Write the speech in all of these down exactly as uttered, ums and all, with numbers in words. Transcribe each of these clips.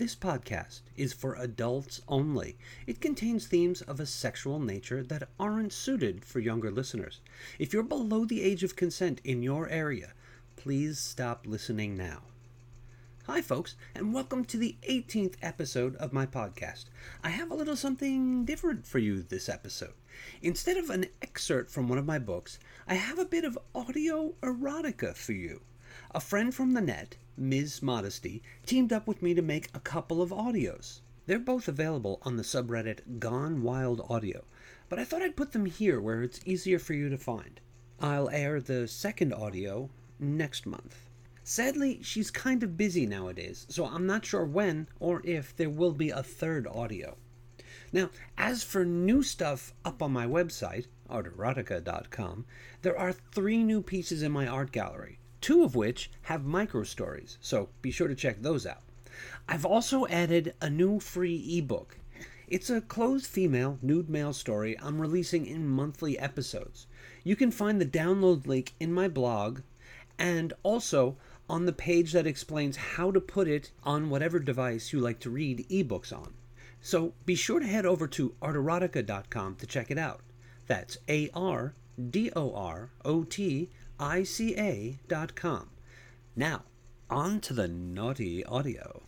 This podcast is for adults only. It contains themes of a sexual nature that aren't suited for younger listeners. If you're below the age of consent in your area, please stop listening now. Hi folks, and welcome to the eighteenth episode of my podcast. I have a little something different for you this episode. Instead of an excerpt from one of my books, I have a bit of audio erotica for you. A friend from the net, Miz Modesty, teamed up with me to make a couple of audios. They're both available on the subreddit Gone Wild Audio, but I thought I'd put them here where it's easier for you to find. I'll air the second audio next month. Sadly, she's kind of busy nowadays, so I'm not sure when or if there will be a third audio. Now, as for new stuff up on my website, art erotica dot com, there are three new pieces in my art gallery, two of which have micro-stories, so be sure to check those out. I've also added a new free ebook. It's a clothed female, nude male story I'm releasing in monthly episodes. You can find the download link in my blog and also on the page that explains how to put it on whatever device you like to read ebooks on. So be sure to head over to art erotica dot com to check it out. That's A R D O R O T I C A dot com. Now, on to the naughty audio.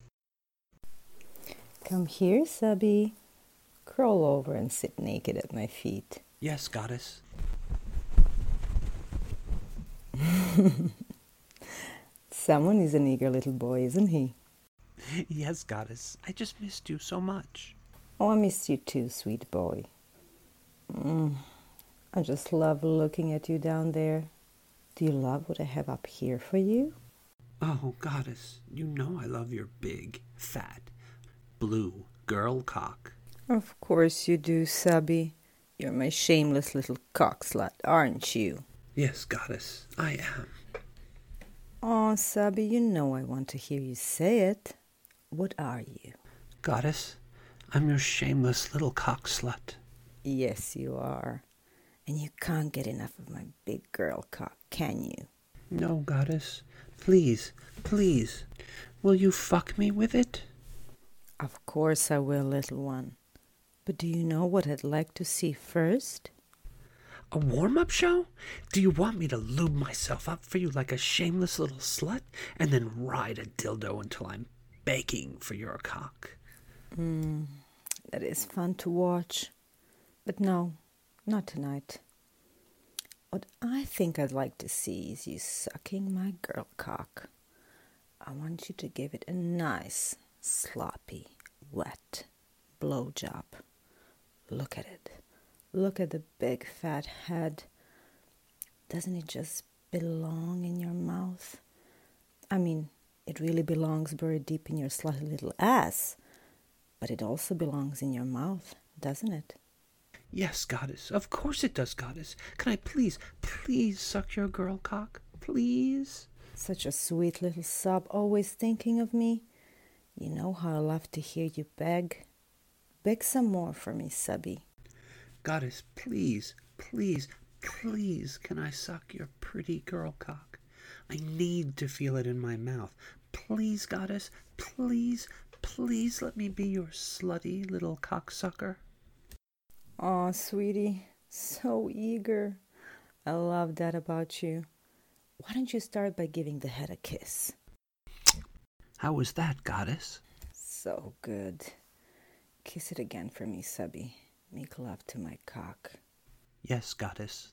Come here, Subby. Crawl over and sit naked at my feet. Yes, goddess. Someone is an eager little boy, isn't he? Yes, goddess. I just missed you so much. Oh, I missed you too, sweet boy. Mm, I just love looking at you down there. Do you love what I have up here for you? Oh, goddess, you know I love your big, fat, blue girl cock. Of course you do, Subby. You're my shameless little cock slut, aren't you? Yes, goddess, I am. Oh, Subby, you know I want to hear you say it. What are you? Goddess, I'm your shameless little cock slut. Yes, you are. And you can't get enough of my big girl cock, can you? No, goddess. Please, please. Will you fuck me with it? Of course I will, little one. But do you know what I'd like to see first? A warm-up show? Do you want me to lube myself up for you like a shameless little slut and then ride a dildo until I'm begging for your cock? Hmm, that is fun to watch. But no, not tonight. What I think I'd like to see is you sucking my girl cock. I want you to give it a nice, sloppy, wet blowjob. Look at it. Look at the big fat head. Doesn't it just belong in your mouth? I mean, it really belongs buried deep in your slutty little ass, but it also belongs in your mouth, doesn't it? Yes, goddess. Of course it does, goddess. Can I please, please suck your girl cock? Please? Such a sweet little sub, always thinking of me. You know how I love to hear you beg. Beg some more for me, Subby. Goddess, please, please, please, can I suck your pretty girl cock? I need to feel it in my mouth. Please, goddess, please, please let me be your slutty little cocksucker. Aw, sweetie, so eager. I love that about you. Why don't you start by giving the head a kiss? How was that, goddess? So good. Kiss it again for me, Subby. Make love to my cock. Yes, goddess.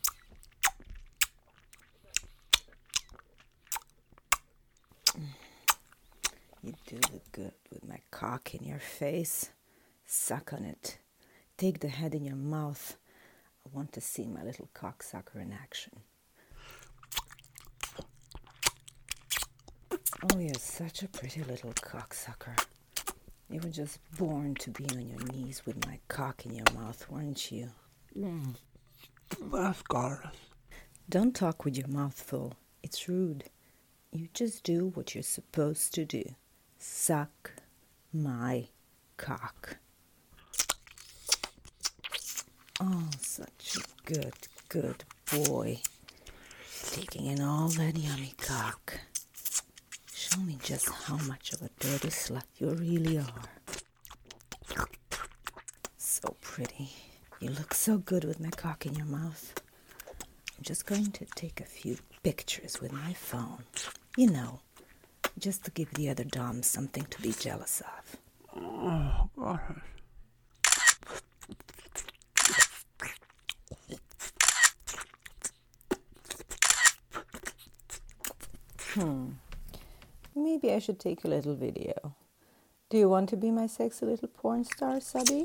You do look good with my cock in your face. Suck on it. Take the head in your mouth. I want to see my little cocksucker in action. Oh, you're such a pretty little cocksucker. You were just born to be on your knees with my cock in your mouth, weren't you? Mm. Yes, goddess. Don't talk with your mouth full. It's rude. You just do what you're supposed to do. Suck my cock. Oh, such a good, good boy. Taking in all that yummy cock. Show me just how much of a dirty slut you really are. So pretty. You look so good with my cock in your mouth. I'm just going to take a few pictures with my phone. You know, just to give the other doms something to be jealous of. Oh, God. Hmm. Maybe I should take a little video. Do you want to be my sexy little porn star, Subby?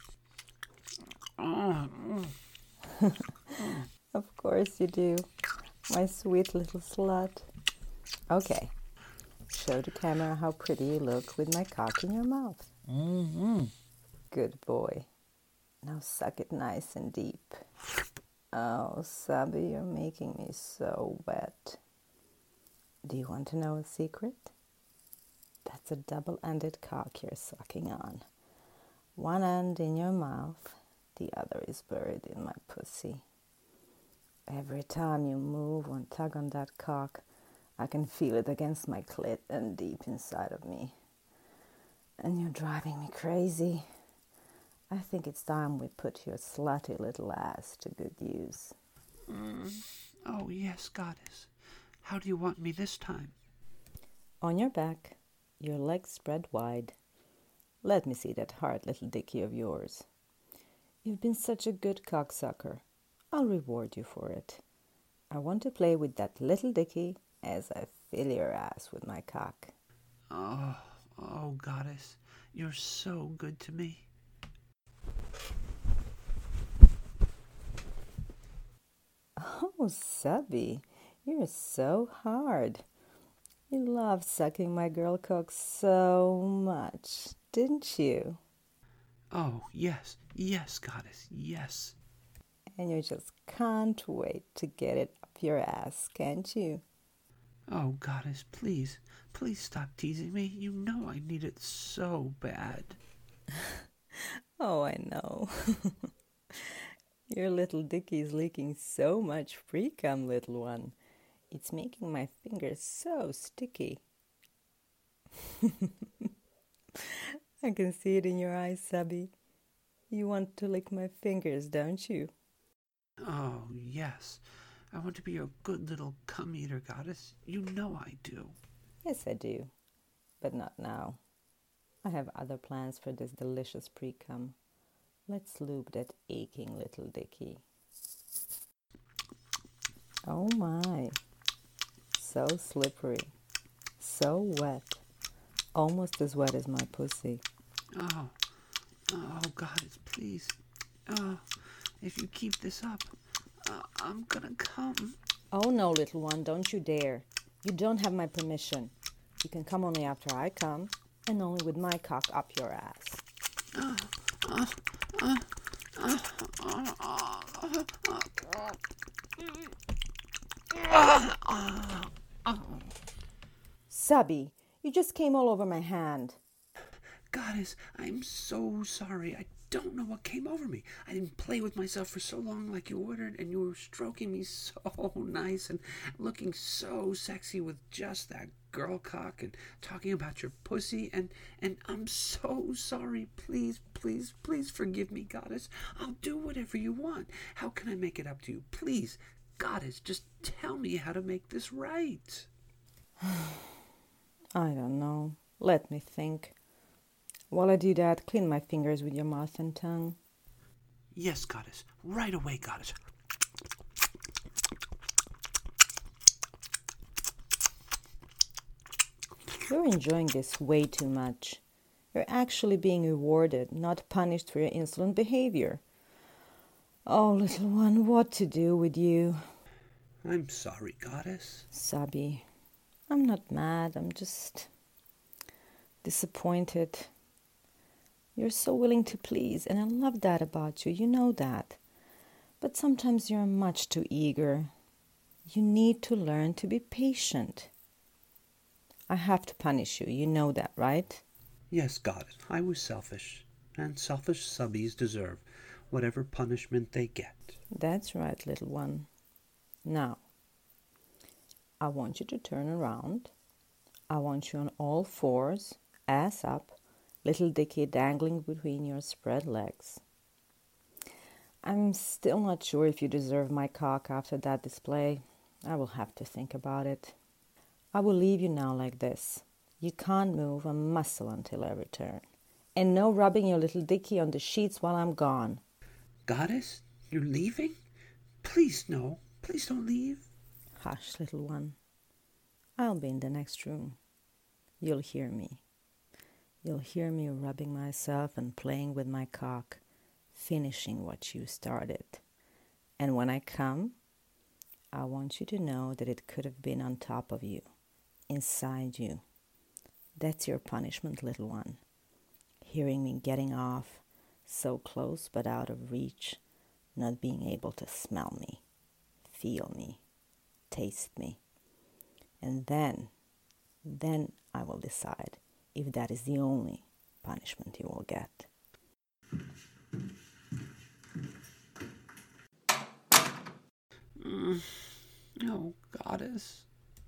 Of course you do, my sweet little slut. Okay, show the camera how pretty you look with my cock in your mouth. Mm-hmm. Good boy. Now suck it nice and deep. Oh, Subby, you're making me so wet. Do you want to know a secret? That's a double-ended cock you're sucking on. One end in your mouth, the other is buried in my pussy. Every time you move and tug on that cock, I can feel it against my clit and deep inside of me. And you're driving me crazy. I think it's time we put your slutty little ass to good use. Mm. Oh, yes, Goddess. How do you want me this time? On your back, your legs spread wide. Let me see that hard little dickie of yours. You've been such a good cocksucker. I'll reward you for it. I want to play with that little dickie as I fill your ass with my cock. Oh, oh, Goddess, you're so good to me. Oh, Subby, you're so hard. You loved sucking my girl cock so much, didn't you? Oh, yes, yes, Goddess, yes. And you just can't wait to get it up your ass, can't you? Oh, Goddess, please, please stop teasing me. You know I need it so bad. Oh, I know. Your little dickie's leaking so much pre-cum, little one. It's making my fingers so sticky. I can see it in your eyes, Subby. You want to lick my fingers, don't you? Oh, yes. I want to be your good little cum-eater, Goddess. You know I do. Yes, I do. But not now. I have other plans for this delicious pre-cum. Let's lube that aching little dickie. Oh my. So slippery. So wet. Almost as wet as my pussy. Oh, oh, Goddess, please. Oh, if you keep this up, uh, I'm gonna come. Oh no, little one, don't you dare. You don't have my permission. You can come only after I come, and only with my cock up your ass. Uh, uh, uh, uh, uh, uh, uh, uh, uh. Subby, you just came all over my hand. Goddess, I'm so sorry. I don't know what came over me. I didn't play with myself for so long like you ordered, and you were stroking me so nice and looking so sexy with just that girl cock and talking about your pussy, and, and I'm so sorry. Please, please, please forgive me, Goddess. I'll do whatever you want. How can I make it up to you? Please, Goddess, just tell me how to make this right. I don't know. Let me think. While I do that, clean my fingers with your mouth and tongue. Yes, Goddess. Right away, Goddess. You're enjoying this way too much. You're actually being rewarded, not punished for your insolent behavior. Oh, little one, what to do with you? I'm sorry, Goddess. Subby, I'm not mad. I'm just disappointed. You're so willing to please, and I love that about you. You know that. But sometimes you're much too eager. You need to learn to be patient. I have to punish you. You know that, right? Yes, Goddess, I was selfish, and selfish subbies deserve whatever punishment they get. That's right, little one. Now, I want you to turn around. I want you on all fours, ass up, little Dicky dangling between your spread legs. I'm still not sure if you deserve my cock after that display. I will have to think about it. I will leave you now like this. You can't move a muscle until I return. And no rubbing your little Dicky on the sheets while I'm gone. Goddess, you're leaving? Please, no. Please don't leave. Hush, little one. I'll be in the next room. You'll hear me. You'll hear me rubbing myself and playing with my cock, finishing what you started. And when I come, I want you to know that it could have been on top of you, inside you. That's your punishment, little one. Hearing me getting off, so close but out of reach, not being able to smell me, feel me, taste me. And then, then I will decide if that is the only punishment you will get. Mm, oh, Goddess.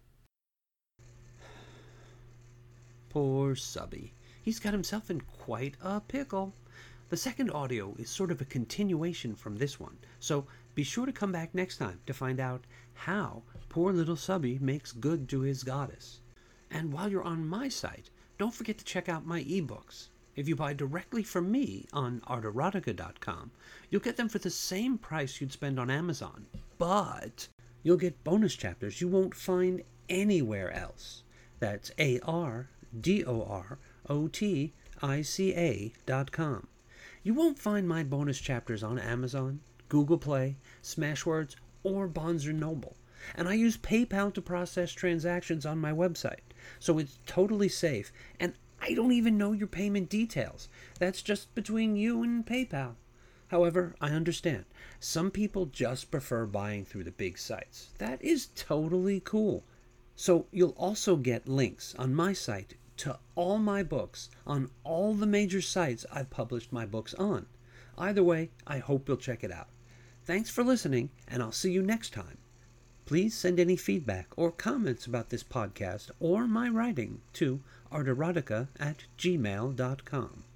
Poor Subby. He's got himself in quite a pickle. The second audio is sort of a continuation from this one, so be sure to come back next time to find out how poor little Subby makes good to his goddess. And while you're on my site, don't forget to check out my ebooks. If you buy directly from me on art erotica dot com, you'll get them for the same price you'd spend on Amazon, but you'll get bonus chapters you won't find anywhere else. That's A R D O R O T I C A dot com. You won't find my bonus chapters on Amazon, Google Play, Smashwords, or Barnes and Noble. And I use PayPal to process transactions on my website, so it's totally safe, and I don't even know your payment details. That's just between you and PayPal. However, I understand. Some people just prefer buying through the big sites. That is totally cool. So you'll also get links on my site to all my books on all the major sites I've published my books on. Either way, I hope you'll check it out. Thanks for listening, and I'll see you next time. Please send any feedback or comments about this podcast or my writing to art erotica at gmail dot com.